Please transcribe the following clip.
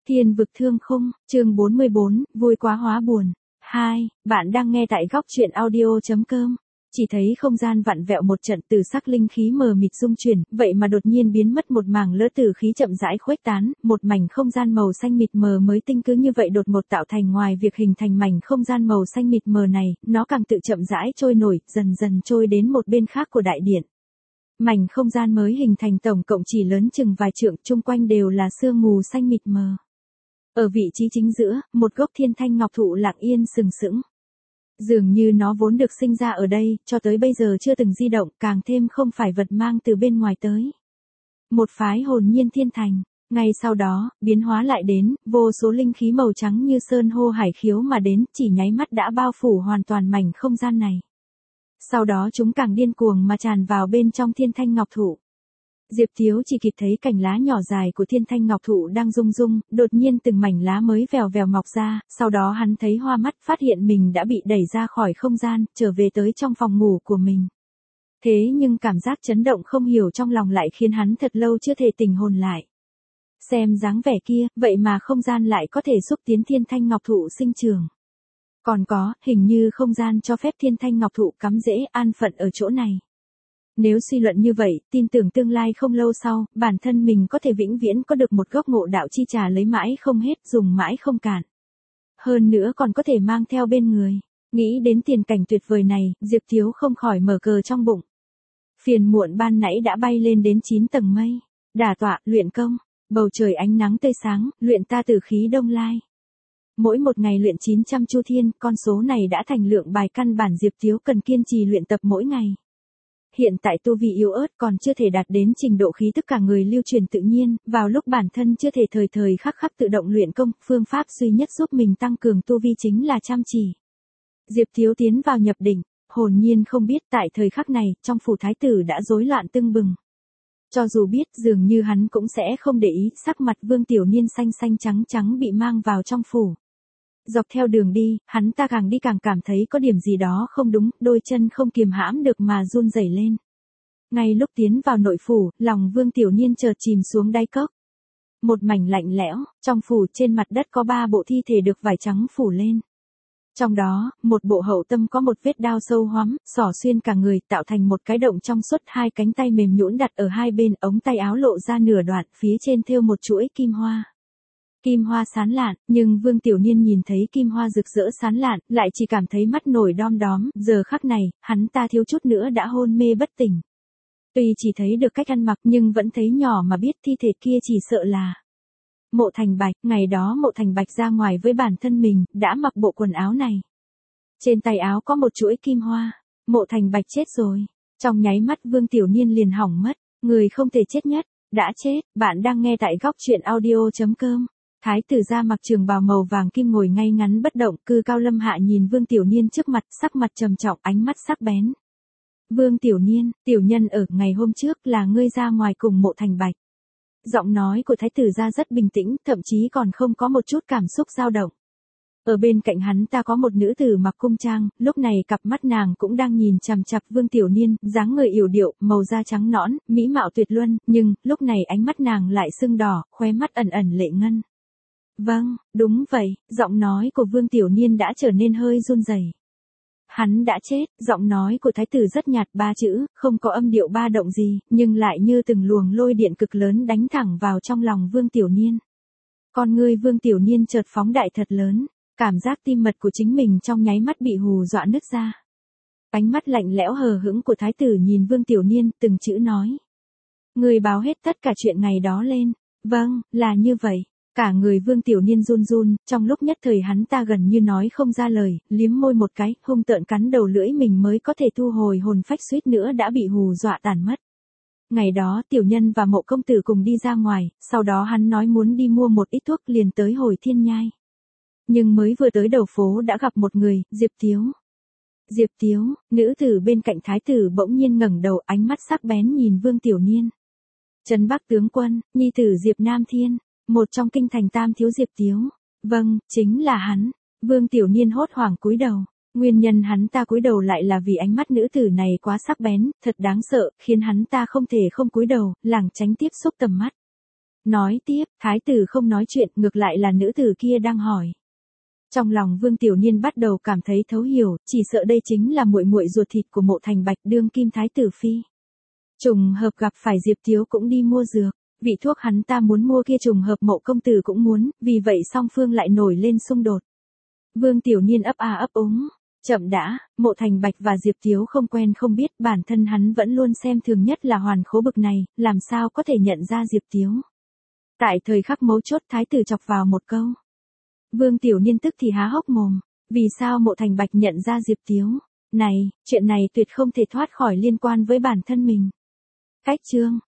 Thiên vực thương khung, chương 44, vui quá hóa buồn. 2, bạn đang nghe tại góc truyện audio.com. Chỉ thấy không gian vặn vẹo một trận, từ sắc linh khí mờ mịt dung chuyển, vậy mà đột nhiên biến mất một mảng lỡ tử khí chậm rãi khuếch tán, một mảnh không gian màu xanh mịt mờ mới tinh cứ như vậy đột ngột tạo thành. Ngoài việc hình thành mảnh không gian màu xanh mịt mờ này, nó càng tự chậm rãi trôi nổi, dần dần trôi đến một bên khác của đại điện. Mảnh không gian mới hình thành tổng cộng chỉ lớn chừng vài trượng, chung quanh đều là sương mù xanh mịt mờ. Ở vị trí chính giữa, một gốc thiên thanh ngọc thụ lặng yên sừng sững. Dường như nó vốn được sinh ra ở đây, cho tới bây giờ chưa từng di động, càng thêm không phải vật mang từ bên ngoài tới. Một phái hồn nhiên thiên thành, ngay sau đó, biến hóa lại đến, vô số linh khí màu trắng như sơn hô hải khiếu mà đến, chỉ nháy mắt đã bao phủ hoàn toàn mảnh không gian này. Sau đó chúng càng điên cuồng mà tràn vào bên trong thiên thanh ngọc thụ. Diệp Thiếu chỉ kịp thấy cành lá nhỏ dài của thiên thanh ngọc thụ đang rung rung, đột nhiên từng mảnh lá mới vèo vèo mọc ra, sau đó hắn thấy hoa mắt, phát hiện mình đã bị đẩy ra khỏi không gian, trở về tới trong phòng ngủ của mình. Thế nhưng cảm giác chấn động không hiểu trong lòng lại khiến hắn thật lâu chưa thể tỉnh hồn lại. Xem dáng vẻ kia, vậy mà không gian lại có thể xúc tiến thiên thanh ngọc thụ sinh trưởng. Còn có, hình như không gian cho phép thiên thanh ngọc thụ cắm rễ an phận ở chỗ này. Nếu suy luận như vậy, tin tưởng tương lai không lâu sau, bản thân mình có thể vĩnh viễn có được một gốc ngộ đạo chi trà lấy mãi không hết, dùng mãi không cạn. Hơn nữa còn có thể mang theo bên người. Nghĩ đến tiền cảnh tuyệt vời này, Diệp Thiếu không khỏi mở cờ trong bụng. Phiền muộn ban nãy đã bay lên đến 9 tầng mây. Đả tọa, luyện công. Bầu trời ánh nắng tươi sáng, luyện ta tử khí đông lai. Mỗi một ngày luyện 900 chu thiên, con số này đã thành lượng bài căn bản Diệp Thiếu cần kiên trì luyện tập mỗi ngày. Hiện tại tu vi yếu ớt còn chưa thể đạt đến trình độ khí tức cả người lưu truyền tự nhiên, vào lúc bản thân chưa thể thời thời khắc khắc tự động luyện công, phương pháp duy nhất giúp mình tăng cường tu vi chính là chăm chỉ. Diệp Thiếu tiến vào nhập định, hồn nhiên không biết tại thời khắc này, trong phủ thái tử đã rối loạn tưng bừng. Cho dù biết, dường như hắn cũng sẽ không để ý, sắc mặt Vương Tiểu Niên xanh xanh trắng trắng bị mang vào trong phủ. Dọc theo đường đi, hắn ta càng đi càng cảm thấy có điểm gì đó không đúng, đôi chân không kiềm hãm được mà run rẩy lên. Ngay lúc tiến vào nội phủ, lòng Vương Tiểu Niên chợt chìm xuống đáy cốc. Một mảnh lạnh lẽo, trong phủ trên mặt đất có 3 bộ thi thể được vải trắng phủ lên. Trong đó, một bộ hậu tâm có một vết đao sâu hoắm, xỏ xuyên cả người, tạo thành một cái động trong suốt, 2 cánh tay mềm nhũn đặt ở hai bên, ống tay áo lộ ra nửa đoạn, phía trên thêu một chuỗi kim hoa. Kim hoa sán lạn, nhưng Vương Tiểu Niên nhìn thấy kim hoa rực rỡ sán lạn, lại chỉ cảm thấy mắt nổi đom đóm, giờ khắc này, hắn ta thiếu chút nữa đã hôn mê bất tỉnh. Tuy chỉ thấy được cách ăn mặc nhưng vẫn thấy nhỏ mà biết thi thể kia chỉ sợ là Mộ Thành Bạch. Ngày đó Mộ Thành Bạch ra ngoài với bản thân mình, đã mặc bộ quần áo này. Trên tay áo có một chuỗi kim hoa. Mộ Thành Bạch chết rồi. Trong nháy mắt Vương Tiểu Niên liền hỏng mất, người không thể chết nhất, đã chết. Bạn đang nghe tại góc truyện audio.com. Thái tử ra mặc trường bào màu vàng kim ngồi ngay ngắn bất động, cư cao lâm hạ nhìn Vương Tiểu Niên trước mặt, sắc mặt trầm trọng, ánh mắt sắc bén. Vương Tiểu Niên, tiểu nhân ở ngày hôm trước là ngươi ra ngoài cùng Mộ Thành Bạch. Giọng nói của thái tử ra rất bình tĩnh, thậm chí còn không có một chút cảm xúc dao động. Ở bên cạnh hắn ta có một nữ tử mặc cung trang, lúc này cặp mắt nàng cũng đang nhìn chằm chằm Vương Tiểu Niên, dáng người yểu điệu, màu da trắng nõn, mỹ mạo tuyệt luân, nhưng lúc này ánh mắt nàng lại sưng đỏ, khóe mắt ẩn ẩn lệ ngân. Vâng, đúng vậy, giọng nói của Vương Tiểu Niên đã trở nên hơi run rẩy. Hắn đã chết, giọng nói của thái tử rất nhạt, 3 chữ, không có âm điệu ba động gì, nhưng lại như từng luồng lôi điện cực lớn đánh thẳng vào trong lòng Vương Tiểu Niên. Con ngươi Vương Tiểu Niên chợt phóng đại thật lớn, cảm giác tim mật của chính mình trong nháy mắt bị hù dọa nứt ra. Ánh mắt lạnh lẽo hờ hững của thái tử nhìn Vương Tiểu Niên, từng chữ nói. Người báo hết tất cả chuyện ngày đó lên. Vâng, là như vậy. Cả người Vương Tiểu Niên run run, trong lúc nhất thời hắn ta gần như nói không ra lời, liếm môi một cái, hung tợn cắn đầu lưỡi mình mới có thể thu hồi hồn phách, suýt nữa đã bị hù dọa tàn mất. Ngày đó tiểu nhân và Mộ công tử cùng đi ra ngoài, sau đó hắn nói muốn đi mua một ít thuốc liền tới Hồi Thiên Nhai. Nhưng mới vừa tới đầu phố đã gặp một người, Diệp Thiếu. Diệp Thiếu, nữ tử bên cạnh thái tử bỗng nhiên ngẩng đầu, ánh mắt sắc bén nhìn Vương Tiểu Niên. Trấn Bắc tướng quân, nhi tử Diệp Nam Thiên. Một trong kinh thành tam thiếu Diệp Thiếu. Vâng, chính là hắn. Vương Tiểu Niên hốt hoảng cúi đầu. Nguyên nhân hắn ta cúi đầu lại là vì ánh mắt nữ tử này quá sắc bén, thật đáng sợ, khiến hắn ta không thể không cúi đầu, lảng tránh tiếp xúc tầm mắt. Nói tiếp, thái tử không nói chuyện, ngược lại là nữ tử kia đang hỏi. Trong lòng Vương Tiểu Niên bắt đầu cảm thấy thấu hiểu, chỉ sợ đây chính là muội muội ruột thịt của Mộ Thành Bạch, đương kim thái tử phi. Trùng hợp gặp phải Diệp Tiếu cũng đi mua dược, vị thuốc hắn ta muốn mua kia trùng hợp Mộ công tử cũng muốn, vì vậy song phương lại nổi lên xung đột. Vương Tiểu Niên ấp a ấp úng, chậm đã, Mộ Thành Bạch và Diệp Tiếu không quen không biết, bản thân hắn vẫn luôn xem thường nhất là Hoàn Khố bực này, làm sao có thể nhận ra Diệp Tiếu. Tại thời khắc mấu chốt thái tử chọc vào một câu. Vương Tiểu Niên tức thì há hốc mồm, vì sao Mộ Thành Bạch nhận ra Diệp Tiếu? Này, chuyện này tuyệt không thể thoát khỏi liên quan với bản thân mình. Cách chương